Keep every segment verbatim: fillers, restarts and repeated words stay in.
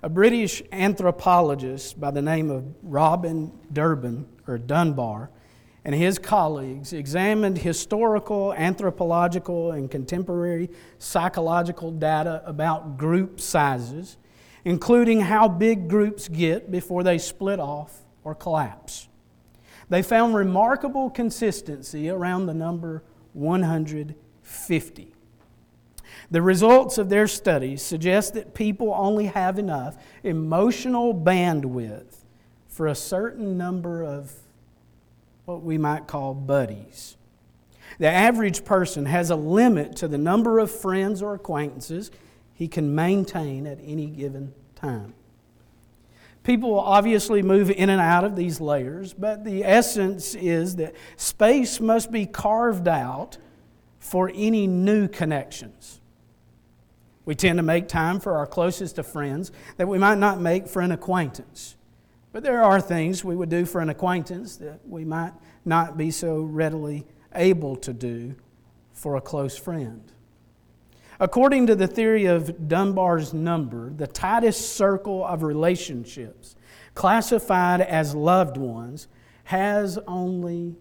A British anthropologist by the name of Robin Durbin, or Dunbar, and his colleagues examined historical, anthropological, and contemporary psychological data about group sizes, including how big groups get before they split off or collapse. They found remarkable consistency around the number one hundred fifty. The results of their studies suggest that people only have enough emotional bandwidth for a certain number of what we might call buddies. The average person has a limit to the number of friends or acquaintances he can maintain at any given time. People will obviously move in and out of these layers, but the essence is that space must be carved out for any new connections. We tend to make time for our closest of friends that we might not make for an acquaintance. But there are things we would do for an acquaintance that we might not be so readily able to do for a close friend. According to the theory of Dunbar's number, the tightest circle of relationships, classified as loved ones, has only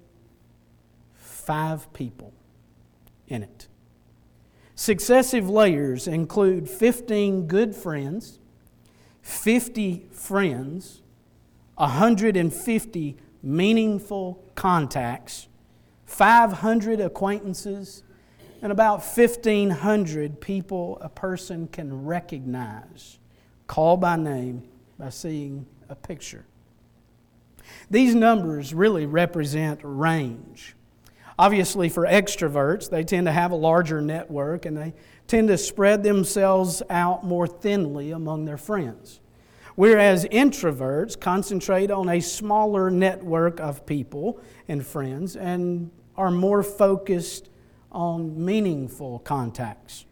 five people in it. Successive layers include fifteen good friends, fifty friends, one hundred fifty meaningful contacts, five hundred acquaintances, and about fifteen hundred people a person can recognize, call by name, by seeing a picture. These numbers really represent range. Obviously, for extroverts, they tend to have a larger network and they tend to spread themselves out more thinly among their friends. Whereas introverts concentrate on a smaller network of people and friends and are more focused on meaningful contacts.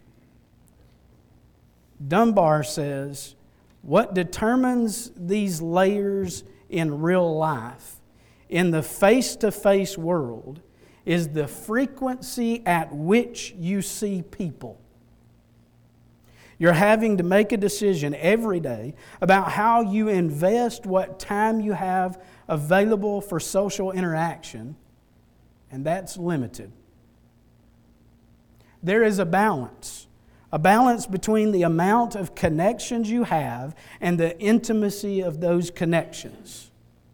Dunbar says, what determines these layers in real life, in the face-to-face world, is the frequency at which you see people. You're having to make a decision every day about how you invest what time you have available for social interaction, and that's limited. There is a balance, a balance between the amount of connections you have and the intimacy of those connections.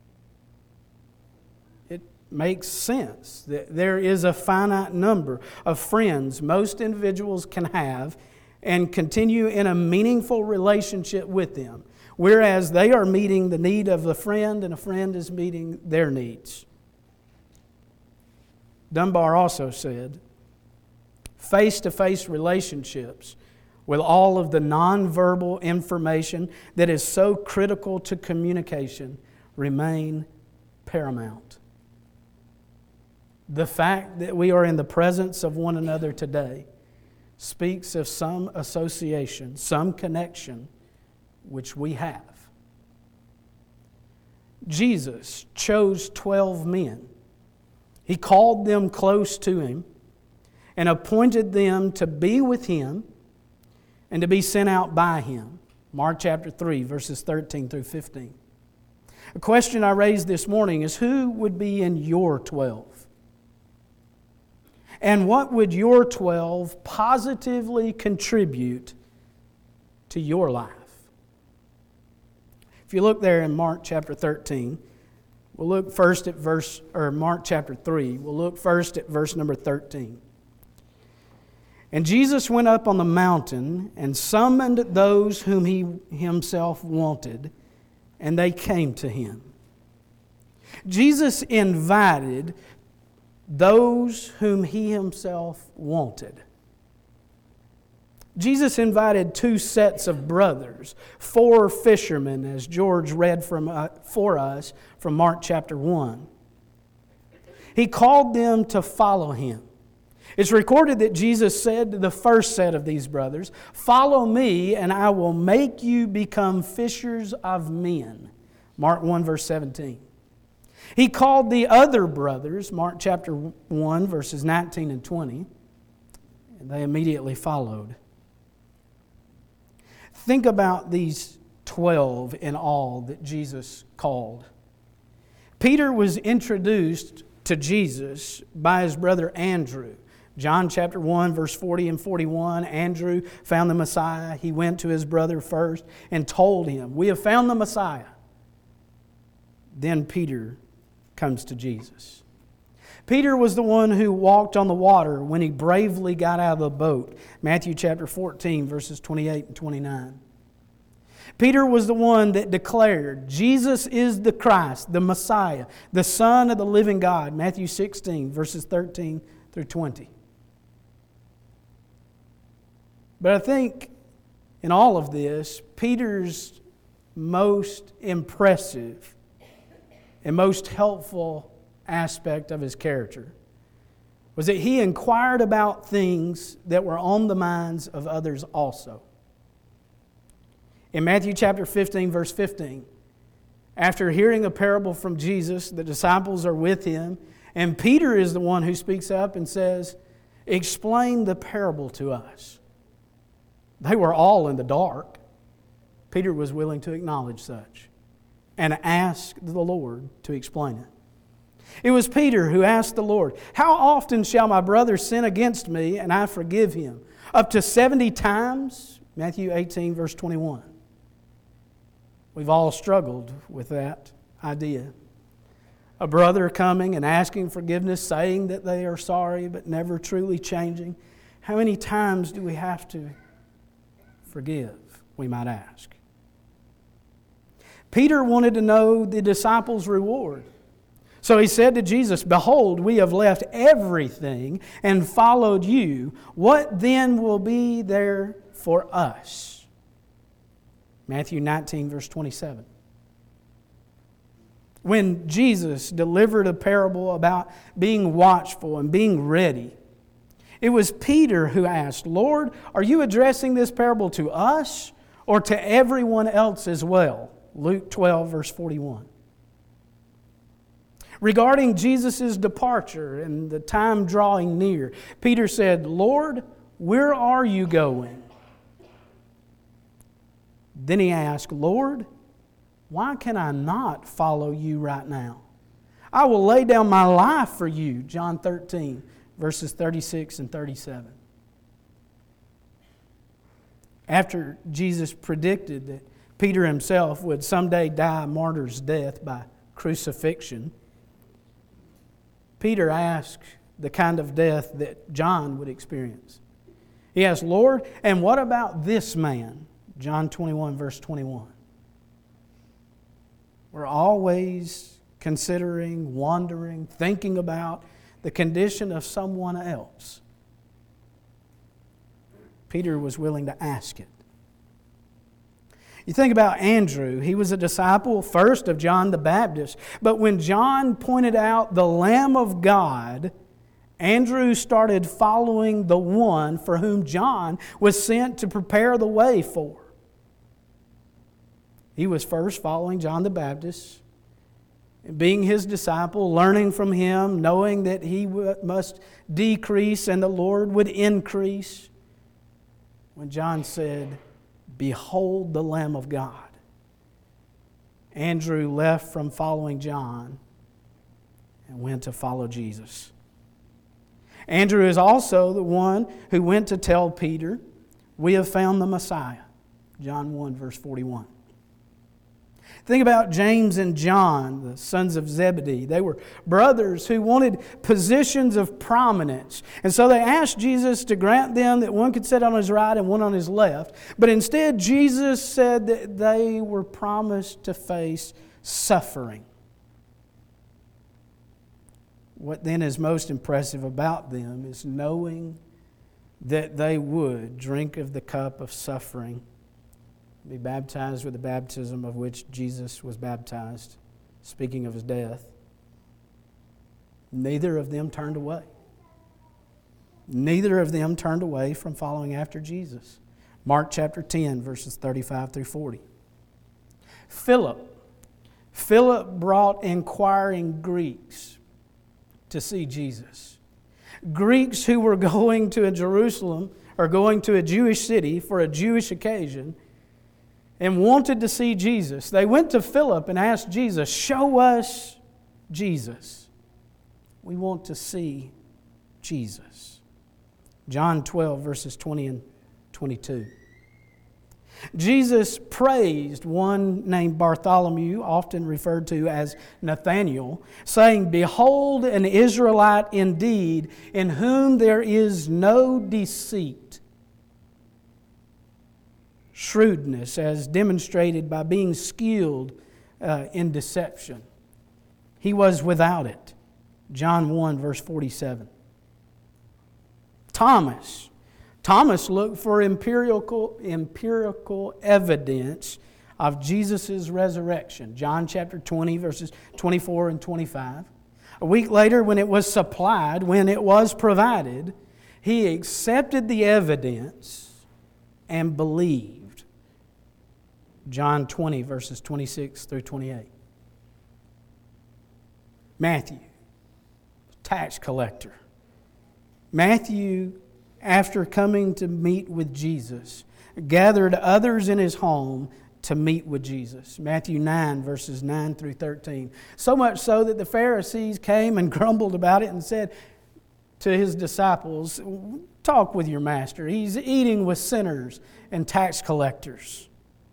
It makes sense that there is a finite number of friends most individuals can have and continue in a meaningful relationship with them, whereas they are meeting the need of a friend and a friend is meeting their needs. Dunbar also said, face-to-face relationships with all of the nonverbal information that is so critical to communication remain paramount. The fact that we are in the presence of one another today speaks of some association, some connection which we have. Jesus chose twelve men. He called them close to Him and appointed them to be with Him and to be sent out by Him. Mark chapter three, verses thirteen through fifteen. A question I raised this morning is, who would be in your twelve? And what would your twelve positively contribute to your life? If you look there in Mark chapter thirteen, we'll look first at verse, or Mark chapter three, we'll look first at verse number thirteen. And Jesus went up on the mountain and summoned those whom He Himself wanted, and they came to Him. Jesus invited those whom He Himself wanted. Jesus invited two sets of brothers, four fishermen, as George read from, uh, for us from Mark chapter one. He called them to follow Him. It's recorded that Jesus said to the first set of these brothers, "Follow me, and I will make you become fishers of men." Mark one, verse seventeen. He called the other brothers, Mark chapter one, verses nineteen and twenty, and they immediately followed. Think about these twelve in all that Jesus called. Peter was introduced to Jesus by his brother Andrew. John chapter one, verse forty and forty-one, Andrew found the Messiah. He went to his brother first and told him, "We have found the Messiah." Then Peter comes to Jesus. Peter was the one who walked on the water when he bravely got out of the boat. Matthew chapter fourteen, verses twenty-eight and twenty-nine. Peter was the one that declared, "Jesus is the Christ, the Messiah, the Son of the living God." Matthew sixteen, verses thirteen through twenty. But I think in all of this, Peter's most impressive and most helpful aspect of his character was that he inquired about things that were on the minds of others also. In Matthew chapter fifteen, verse fifteen, after hearing a parable from Jesus, the disciples are with him, and Peter is the one who speaks up and says, "Explain the parable to us." They were all in the dark. Peter was willing to acknowledge such and ask the Lord to explain it. It was Peter who asked the Lord, "How often shall my brother sin against me and I forgive him? Up to seventy times?" Matthew eighteen, verse twenty-one. We've all struggled with that idea. A brother coming and asking forgiveness, saying that they are sorry, but never truly changing. How many times do we have to forgive, we might ask? Peter wanted to know the disciples' reward. So he said to Jesus, "Behold, we have left everything and followed you. What then will be there for us?" Matthew nineteen, verse twenty-seven. When Jesus delivered a parable about being watchful and being ready, it was Peter who asked, "Lord, are you addressing this parable to us or to everyone else as well?" Luke twelve, verse forty-one. Regarding Jesus' departure and the time drawing near, Peter said, "Lord, where are you going?" Then he asked, "Lord, why can I not follow you right now? I will lay down my life for you." John thirteen, verses thirty-six and thirty-seven. After Jesus predicted that Peter himself would someday die a martyr's death by crucifixion, Peter asked the kind of death that John would experience. He asked, "Lord, and what about this man?" John twenty-one, verse twenty-one. We're always considering, wondering, thinking about the condition of someone else. Peter was willing to ask it. You think about Andrew. He was a disciple first of John the Baptist. But when John pointed out the Lamb of God, Andrew started following the one for whom John was sent to prepare the way for. He was first following John the Baptist, being his disciple, learning from him, knowing that he must decrease and the Lord would increase. When John said, "Behold the Lamb of God," Andrew left from following John and went to follow Jesus. Andrew is also the one who went to tell Peter, "We have found the Messiah." John one, verse forty-one. Think about James and John, the sons of Zebedee. They were brothers who wanted positions of prominence. And so they asked Jesus to grant them that one could sit on his right and one on his left. But instead, Jesus said that they were promised to face suffering. What then is most impressive about them is knowing that they would drink of the cup of suffering, be baptized with the baptism of which Jesus was baptized, speaking of his death. Neither of them turned away. Neither of them turned away from following after Jesus. Mark chapter ten, verses thirty-five through forty. Philip. Philip brought inquiring Greeks to see Jesus. Greeks who were going to Jerusalem or going to a Jewish city for a Jewish occasion. and wanted to see Jesus. They went to Philip and asked Jesus, "Show us Jesus. We want to see Jesus." John twelve, verses twenty and twenty-two. Jesus praised one named Bartholomew, often referred to as Nathanael, saying, "Behold an Israelite indeed, in whom there is no deceit." Shrewdness, as demonstrated by being skilled uh, in deception. He was without it. John one, verse forty-seven. Thomas. Thomas looked for empirical, empirical evidence of Jesus' resurrection. John chapter twenty, verses twenty-four and twenty-five. A week later, when it was supplied, when it was provided, he accepted the evidence and believed. John twenty, verses twenty-six through twenty-eight. Matthew, tax collector. Matthew, after coming to meet with Jesus, gathered others in his home to meet with Jesus. Matthew nine, verses nine through thirteen. So much so that the Pharisees came and grumbled about it and said to his disciples, "Talk with your master. He's eating with sinners and tax collectors."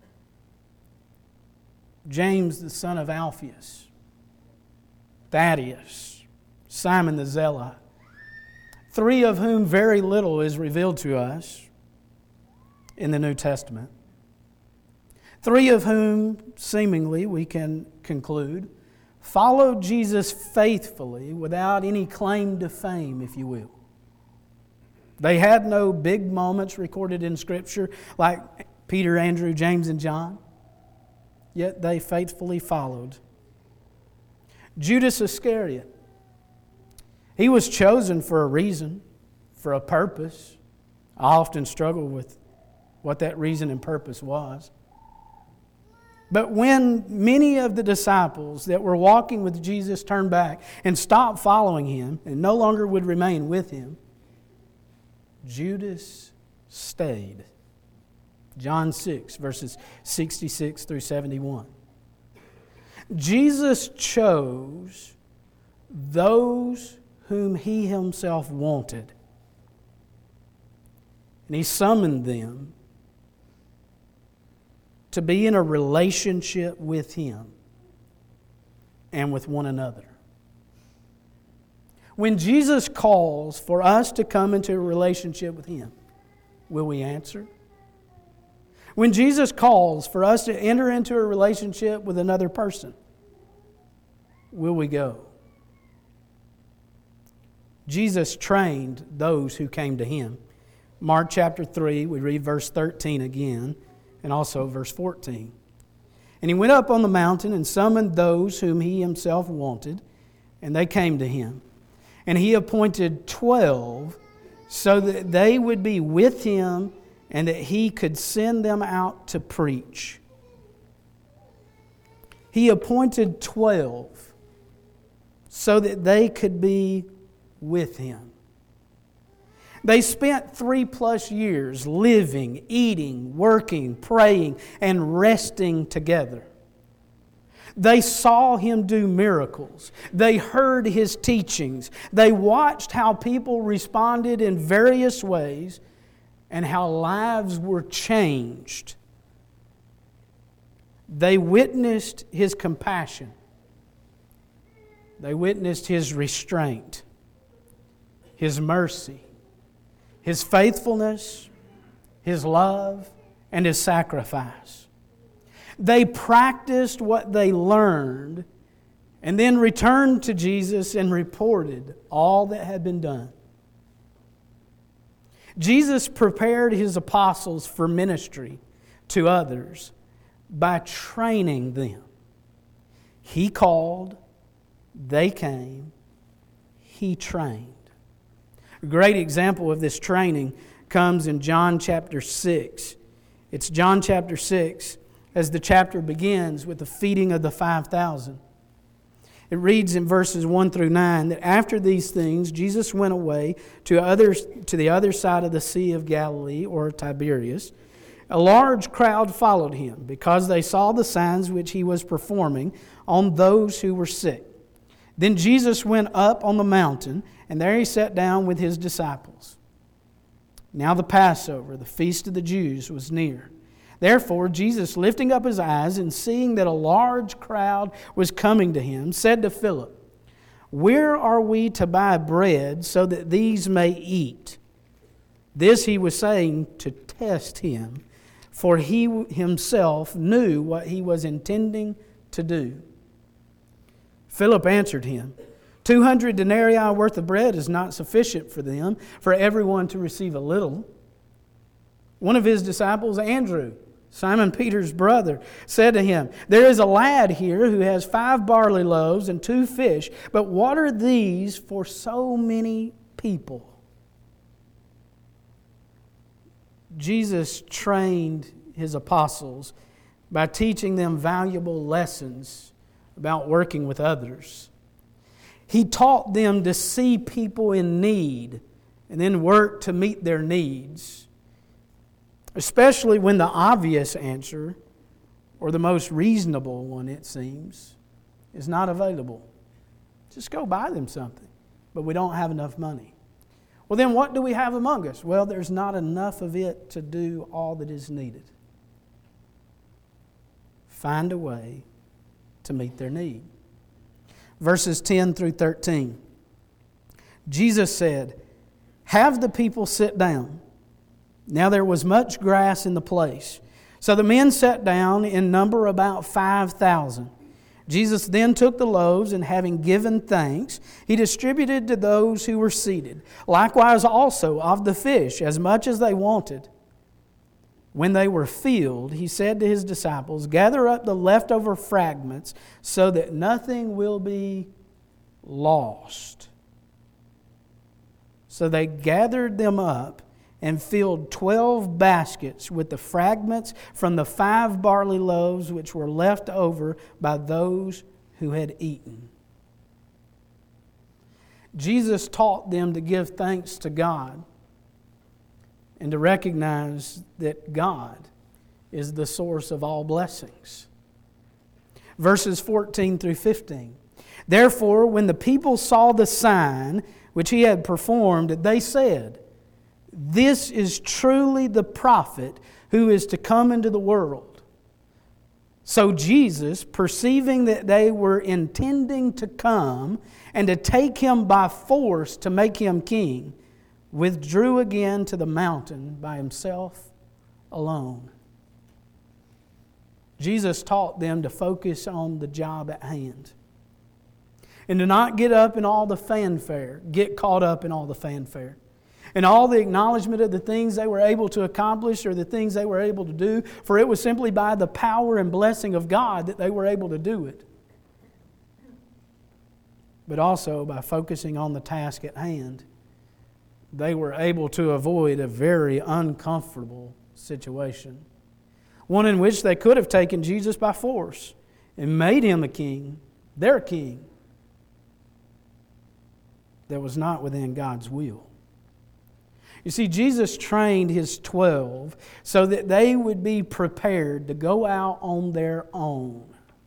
James, the son of Alphaeus. Thaddeus. Simon the Zealot. Three of whom very little is revealed to us in the New Testament. Three of whom, seemingly, we can conclude, followed Jesus faithfully without any claim to fame, if you will. They had no big moments recorded in Scripture like Peter, Andrew, James, and John, yet they faithfully followed. Judas Iscariot. He was chosen for a reason, for a purpose. I often struggle with what that reason and purpose was. But when many of the disciples that were walking with Jesus turned back and stopped following Him and no longer would remain with Him, Judas stayed. John six, verses sixty-six through seventy-one. Jesus chose those whom He Himself wanted. And He summoned them to be in a relationship with Him and with one another. When Jesus calls for us to come into a relationship with Him, will we answer? When Jesus calls for us to enter into a relationship with another person, will we go? Jesus trained those who came to Him. Mark chapter three, we read verse thirteen again, and also verse fourteen. And He went up on the mountain and summoned those whom He Himself wanted, and they came to Him. And He appointed twelve so that they would be with Him and that He could send them out to preach. He appointed twelve so that they could be with Him. They spent three plus years living, eating, working, praying, and resting together. They saw Him do miracles. They heard His teachings. They watched how people responded in various ways and how lives were changed. They witnessed His compassion. They witnessed His restraint, His mercy, His faithfulness, His love, and His sacrifice. They practiced what they learned and then returned to Jesus and reported all that had been done. Jesus prepared His apostles for ministry to others by training them. He called, they came, He trained. A great example of this training comes in John chapter six. It's John chapter six as the chapter begins with the feeding of the five thousand. It reads in verses one through nine that after these things, Jesus went away to others to the other side of the Sea of Galilee, or Tiberias, A large crowd followed him because they saw the signs which he was performing on those who were sick. Then Jesus went up on the mountain, and there he sat down with his disciples. Now the Passover, the feast of the Jews, was near. Therefore Jesus, lifting up his eyes and seeing that a large crowd was coming to him, said to Philip, "Where are we to buy bread so that these may eat?" This he was saying to test him, for he himself knew what he was intending to do. Philip answered him, Two hundred denarii worth of bread is not sufficient for them, for everyone to receive a little." One of his disciples, Andrew, Simon Peter's brother, said to him, "There is a lad here who has five barley loaves and two fish, but what are these for so many people?" Jesus trained his apostles by teaching them valuable lessons about working with others. He taught them to see people in need and then work to meet their needs, especially when the obvious answer, or the most reasonable one it seems, is not available. Just go buy them something, but we don't have enough money. Well, then what do we have among us? Well, there's not enough of it to do all that is needed. Find a way to meet their need. Verses ten through thirteen. Jesus said, "Have the people sit down." Now there was much grass in the place. So the men sat down, in number about five thousand. Jesus then took the loaves, and having given thanks, he distributed to those who were seated. Likewise also of the fish, as much as they wanted. When they were filled, he said to his disciples, "Gather up the leftover fragments so that nothing will be lost." So they gathered them up and filled twelve baskets with the fragments from the five barley loaves which were left over by those who had eaten. Jesus taught them to give thanks to God and to recognize that God is the source of all blessings. Verses fourteen through fifteen. Therefore, when the people saw the sign which he had performed, they said, "This is truly the prophet who is to come into the world." So Jesus, perceiving that they were intending to come and to take him by force to make him king, withdrew again to the mountain by himself alone. Jesus taught them to focus on the job at hand and to not get up in all the fanfare, get caught up in all the fanfare and all the acknowledgement of the things they were able to accomplish or the things they were able to do, for it was simply by the power and blessing of God that they were able to do it. But also by focusing on the task at hand, they were able to avoid a very uncomfortable situation, one in which they could have taken Jesus by force and made him a king, their king, that was not within God's will. You see, Jesus trained his twelve so that they would be prepared to go out on their own.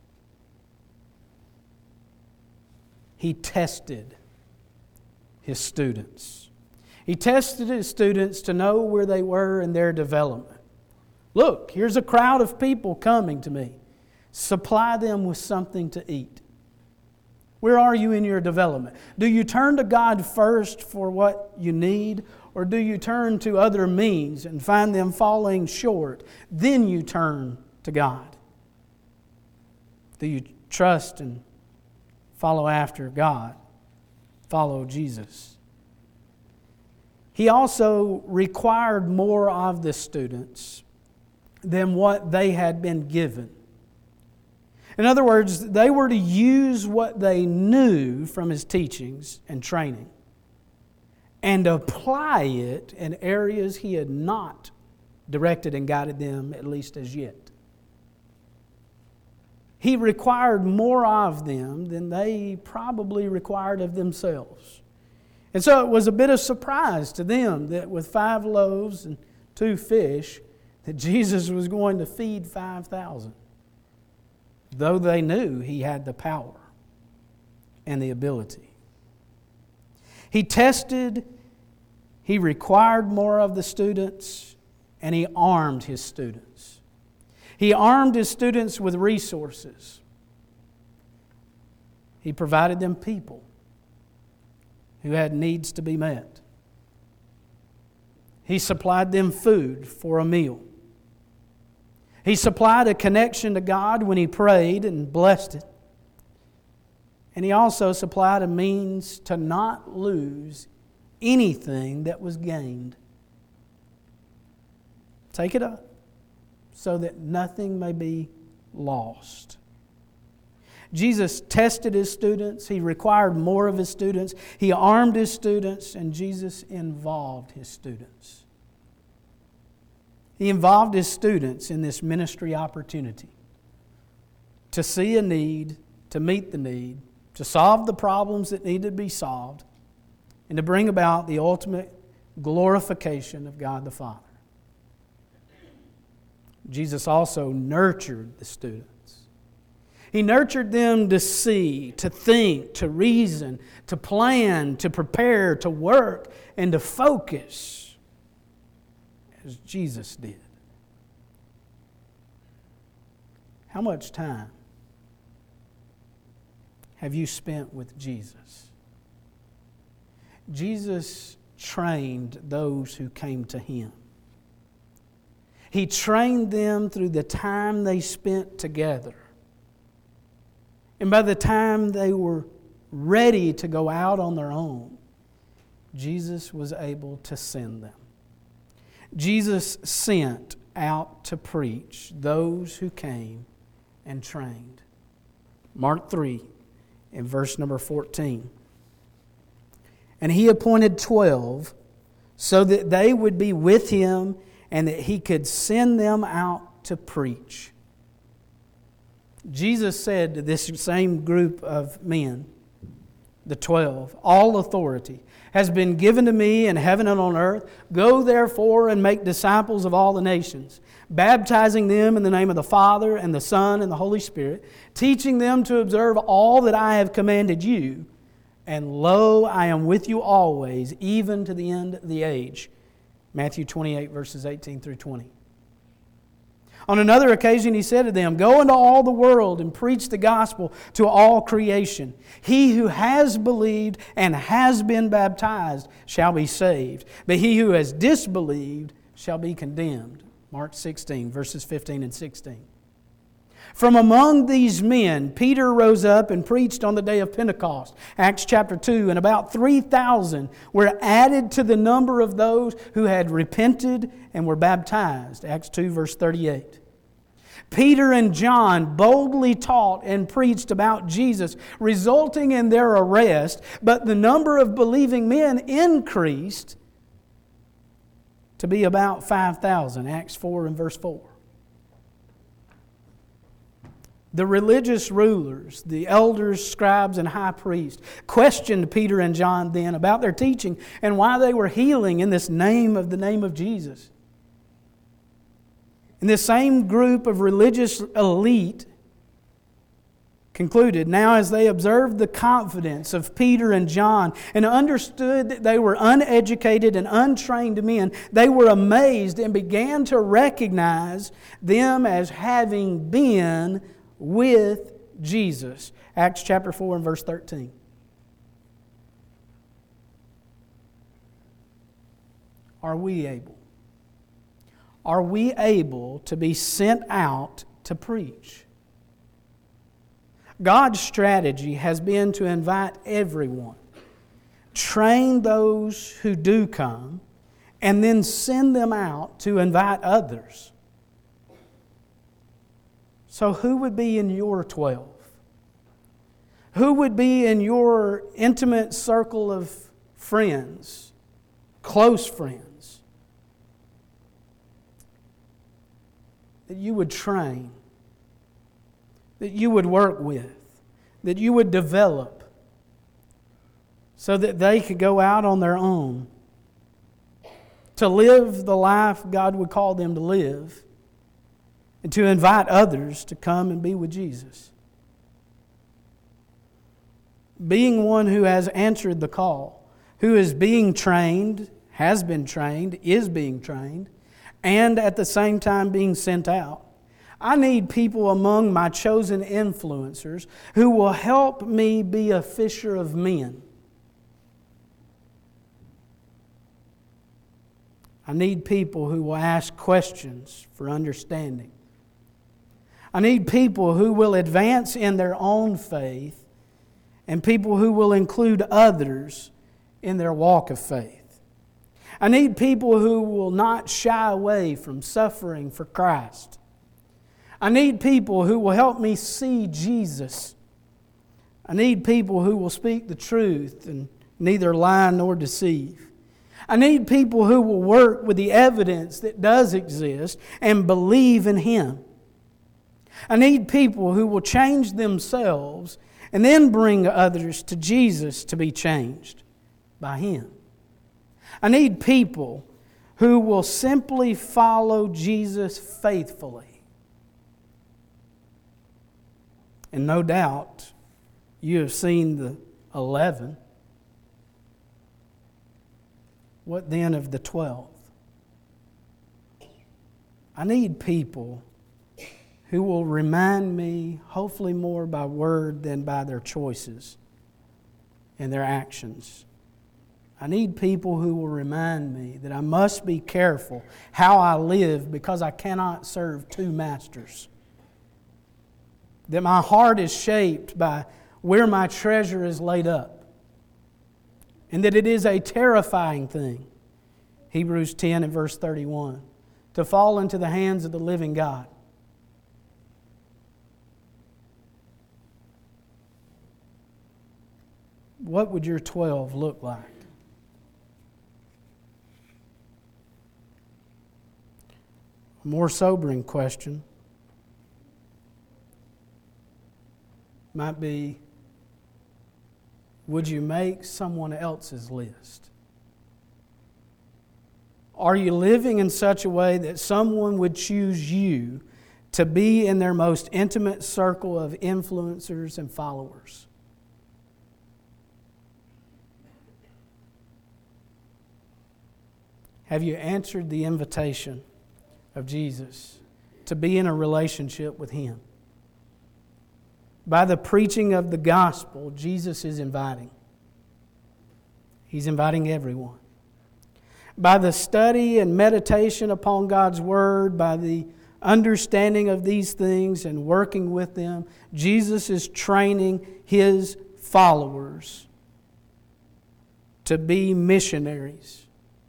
He tested his students. He tested his students to know where they were in their development. Look, here's a crowd of people coming to me. Supply them with something to eat. Where are you in your development? Do you turn to God first for what you need, or do you turn to other means and find them falling short? Then you turn to God. Do you trust and follow after God? Follow Jesus. He also required more of the students than what they had been given. In other words, they were to use what they knew from his teachings and training and apply it in areas he had not directed and guided them, at least as yet. He required more of them than they probably required of themselves. And so it was a bit of surprise to them that with five loaves and two fish, that Jesus was going to feed five thousand, though they knew He had the power and the ability. He tested, He required more of the students, and He armed His students. He armed His students with resources. He provided them people who had needs to be met. He supplied them food for a meal. He supplied a connection to God when he prayed and blessed it. And He also supplied a means to not lose anything that was gained. Take it up so that nothing may be lost. Jesus tested His students. He required more of His students. He armed His students, and Jesus involved His students. He involved His students in this ministry opportunity to see a need, to meet the need, to solve the problems that need to be solved, and to bring about the ultimate glorification of God the Father. Jesus also nurtured the students. He nurtured them to see, to think, to reason, to plan, to prepare, to work, and to focus as Jesus did. How much time have you spent with Jesus? Jesus trained those who came to Him. He trained them through the time they spent together. And by the time they were ready to go out on their own, Jesus was able to send them. Jesus sent out to preach those who came and trained. Mark three, in verse number fourteen. And He appointed twelve so that they would be with Him and that He could send them out to preach. Jesus said to this same group of men, the twelve, all authority has been given to me in heaven and on earth. Go therefore and make disciples of all the nations, baptizing them in the name of the Father and the Son and the Holy Spirit, teaching them to observe all that I have commanded you. And lo, I am with you always, even to the end of the age. Matthew twenty-eight, verses eighteen through twenty. On another occasion, He said to them, go into all the world and preach the gospel to all creation. He who has believed and has been baptized shall be saved, but he who has disbelieved shall be condemned. Mark sixteen, verses fifteen and sixteen. From among these men, Peter rose up and preached on the day of Pentecost, Acts chapter two, and about three thousand were added to the number of those who had repented and were baptized, Acts two, verse thirty-eight. Peter and John boldly taught and preached about Jesus, resulting in their arrest, but the number of believing men increased to be about five thousand, Acts four and verse four. The religious rulers, the elders, scribes, and high priests questioned Peter and John then about their teaching and why they were healing in this name of the name of Jesus. And this same group of religious elite concluded, now as they observed the confidence of Peter and John and understood that they were uneducated and untrained men, they were amazed and began to recognize them as having been with Jesus. Acts chapter four and verse thirteen. Are we able? Are we able to be sent out to preach? God's strategy has been to invite everyone, train those who do come, and then send them out to invite others. So who would be in your twelve? Who would be in your intimate circle of friends, close friends, that you would train, that you would work with, that you would develop so that they could go out on their own to live the life God would call them to live, and to invite others to come and be with Jesus. Being one who has answered the call, who is being trained, has been trained, is being trained, and at the same time being sent out. I need people among my chosen influencers who will help me be a fisher of men. I need people who will ask questions for understanding. I need people who will advance in their own faith and people who will include others in their walk of faith. I need people who will not shy away from suffering for Christ. I need people who will help me see Jesus. I need people who will speak the truth and neither lie nor deceive. I need people who will work with the evidence that does exist and believe in Him. I need people who will change themselves and then bring others to Jesus to be changed by Him. I need people who will simply follow Jesus faithfully. And no doubt you have seen the eleven. What then of the twelve? I need people who will remind me, hopefully more by word than by their choices and their actions. I need people who will remind me that I must be careful how I live because I cannot serve two masters. That my heart is shaped by where my treasure is laid up. And that it is a terrifying thing, Hebrews ten and verse thirty-one, to fall into the hands of the living God. What would your twelve look like? A more sobering question might be, would you make someone else's list? Are you living in such a way that someone would choose you to be in their most intimate circle of influencers and followers? Have you answered the invitation of Jesus to be in a relationship with Him? By the preaching of the gospel, Jesus is inviting. He's inviting everyone. By the study and meditation upon God's Word, by the understanding of these things and working with them, Jesus is training His followers to be missionaries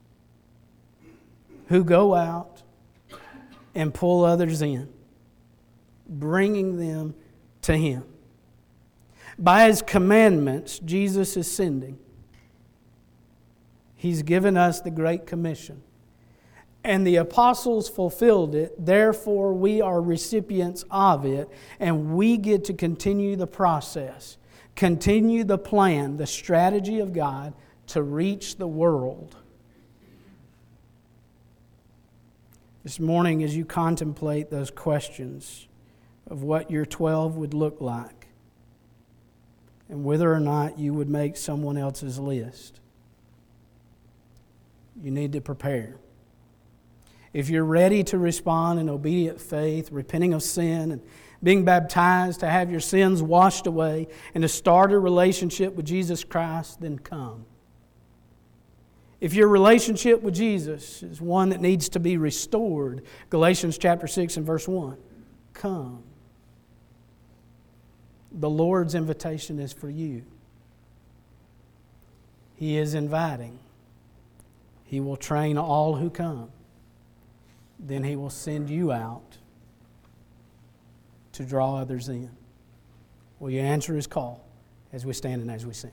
who go out and pull others in, bringing them to Him. By His commandments, Jesus is sending. He's given us the Great Commission. And the apostles fulfilled it, therefore we are recipients of it, and we get to continue the process, continue the plan, the strategy of God to reach the world. This morning, as you contemplate those questions of what your twelve would look like and whether or not you would make someone else's list, you need to prepare. If you're ready to respond in obedient faith, repenting of sin and being baptized to have your sins washed away and to start a relationship with Jesus Christ, then come. If your relationship with Jesus is one that needs to be restored, Galatians chapter six and verse one, come. The Lord's invitation is for you. He is inviting. He will train all who come. Then He will send you out to draw others in. Will you answer His call as we stand and as we sing?